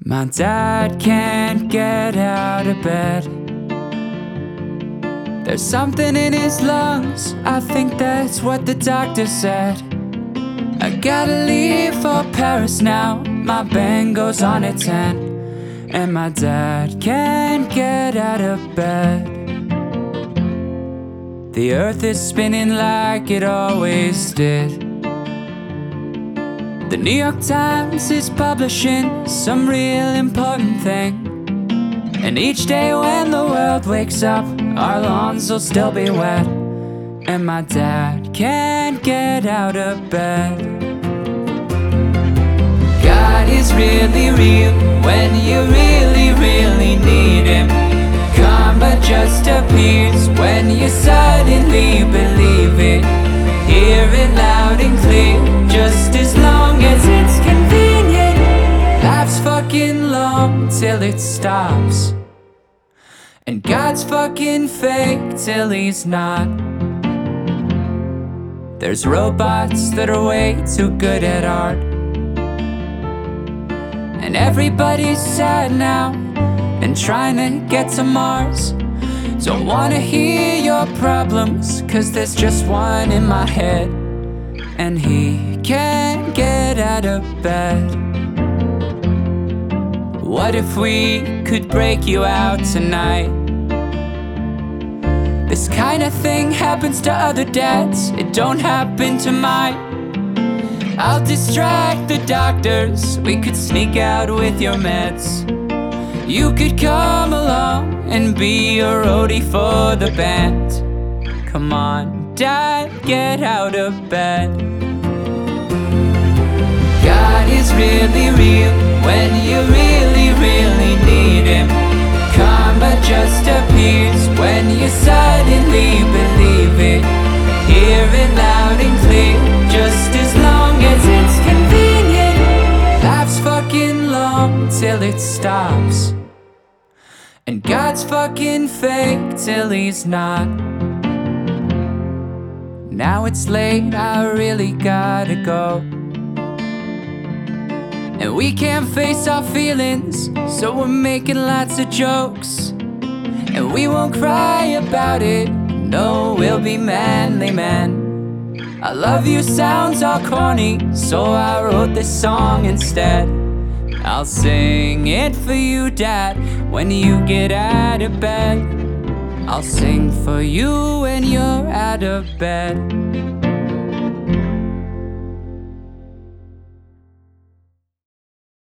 My dad can't get out of bed. There's something in his lungs, I think that's what the doctor said. I gotta leave for Paris now, my band goes on at 10. And my dad can't get out of bed. The earth is spinning like it always did. The New York Times is publishing some real important thing. And each day when the world wakes up, our lawns will still be wet. And my dad can't get out of bed. God is really real when you really, really need him. Karma just appears when you suddenly believe it. Hear it loud and clear, just as long as it's convenient. Life's fucking long till it stops, and God's fucking fake till he's not. There's robots that are way too good at art, and everybody's sad now and trying to get to Mars. Don't wanna hear your problems, cause there's just one in my head, and he can't get out of bed. What if we could break you out tonight? This kind of thing happens to other dads, it don't happen to mine. I'll distract the doctors, we could sneak out with your meds. You could come along and be a roadie for the band. Come on, Dad, get out of bed. God is really real when you really, really need him. Karma just appears when you suddenly believe it. Hear it loud and clear, just as long as it's convenient. Life's fucking long till it stops, and God's fucking fake till he's not. Now it's late, I really gotta go. And we can't face our feelings, so we're making lots of jokes. And we won't cry about it, no, we'll be manly men. I love you sounds all corny, so I wrote this song instead. I'll sing it for you, Dad, when you get out of bed. I'll sing for you when you're out of bed.